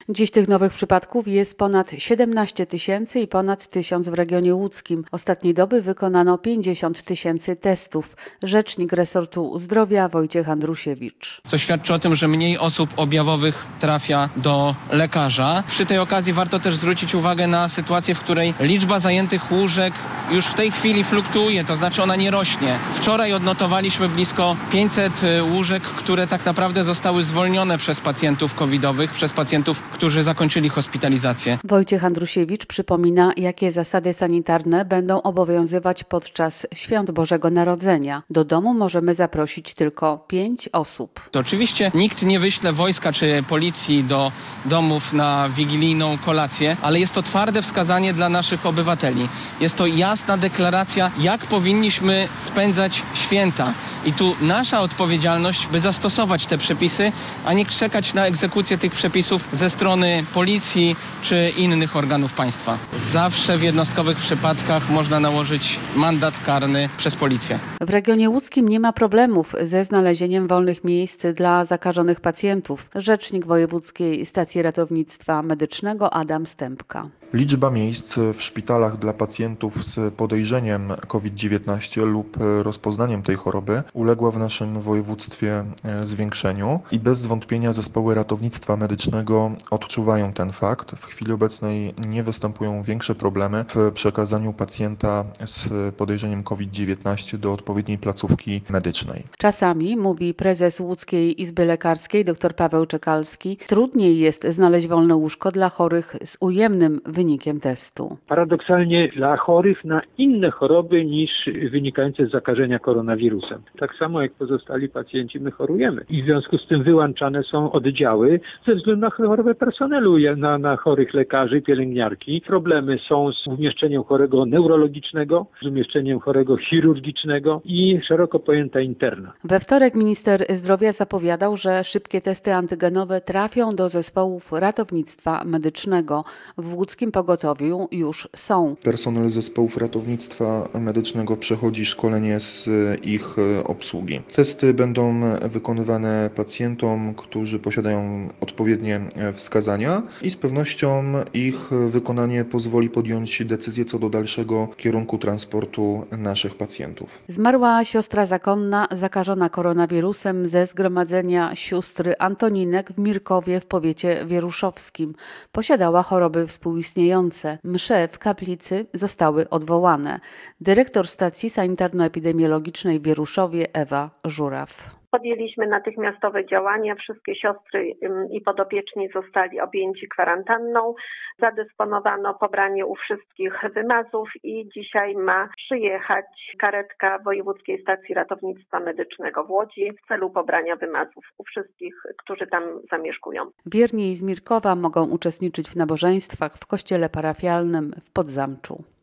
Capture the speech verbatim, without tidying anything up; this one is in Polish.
Dziś tych nowych przypadków jest ponad siedemnaście tysięcy i ponad tysiąc w regionie łódzkim. Ostatniej doby wykonano pięćdziesiąt tysięcy testów. Rzecznik resortu zdrowia Wojciech Andrusiewicz. Co świadczy o tym, że mniej osób objawowych trafia do lekarza. Przy tej okazji warto też zwrócić uwagę na sytuację, w której liczba zajętych łóżek już w tej chwili fluktuuje, to znaczy ona nie rośnie. Wczoraj odnotowaliśmy blisko pięćset łóżek, które tak naprawdę zostały zwolnione przez pacjentów covidowych, przez pacjentów, którzy zakończyli hospitalizację. Wojciech Andrusiewicz przypomina, jakie zasady sanitarne będą obowiązywać podczas Świąt Bożego Narodzenia. Do domu możemy zaprosić tylko pięć osób. To oczywiście nikt nie wyśle wojska czy policji do domów na wigilijną kolację, ale jest to twarde wskazanie dla naszych obywateli. Jest to jasna deklaracja, jak powinniśmy spędzać święta. I tu nasza odpowiedzialność, by zastosować te przepisy, a nie czekać na egzekucję tych przepisów ze strony policji czy innych organów państwa. Zawsze w jednostkowych przypadkach można nałożyć mandat karny przez policję. W regionie łódzkim nie ma problemów ze znalezieniem wolnych miejsc dla zakażonych pacjentów. Rzecznik Wojewódzkiej Stacji Ratownictwa Medycznego Adam Stępka. Liczba miejsc w szpitalach dla pacjentów z podejrzeniem COVID dziewiętnaście lub rozpoznaniem tej choroby uległa w naszym województwie zwiększeniu i bez zwątpienia zespoły ratownictwa medycznego odczuwają ten fakt. W chwili obecnej nie występują większe problemy w przekazaniu pacjenta z podejrzeniem COVID dziewiętnaście do odpowiedniej placówki medycznej. Czasami, mówi prezes Łódzkiej Izby Lekarskiej dr Paweł Czekalski, trudniej jest znaleźć wolne łóżko dla chorych z ujemnym wynikiem testu. Paradoksalnie dla chorych na inne choroby niż wynikające z zakażenia koronawirusem. Tak samo jak pozostali pacjenci my chorujemy i w związku z tym wyłączane są oddziały ze względu na chorobę personelu, na, na chorych lekarzy, pielęgniarki. Problemy są z umieszczeniem chorego neurologicznego, z umieszczeniem chorego chirurgicznego i szeroko pojęta interna. We wtorek minister zdrowia zapowiadał, że szybkie testy antygenowe trafią do zespołów ratownictwa medycznego. W łódzkim pogotowiu już są. Personel zespołów ratownictwa medycznego przechodzi szkolenie z ich obsługi. Testy będą wykonywane pacjentom, którzy posiadają odpowiednie wskazania i z pewnością ich wykonanie pozwoli podjąć decyzję co do dalszego kierunku transportu naszych pacjentów. Zmarła siostra zakonna zakażona koronawirusem ze zgromadzenia sióstr Antoninek w Mirkowie w powiecie wieruszowskim. Posiadała choroby współistniejące. Msze w kaplicy zostały odwołane. Dyrektor stacji sanitarno-epidemiologicznej w Wieruszowie Ewa Żuraw. Podjęliśmy natychmiastowe działania. Wszystkie siostry i podopieczni zostali objęci kwarantanną. Zadysponowano pobranie u wszystkich wymazów i dzisiaj ma przyjechać karetka Wojewódzkiej Stacji Ratownictwa Medycznego w Łodzi w celu pobrania wymazów u wszystkich, którzy tam zamieszkują. Wierni z Mirkowa mogą uczestniczyć w nabożeństwach w kościele parafialnym w Podzamczu.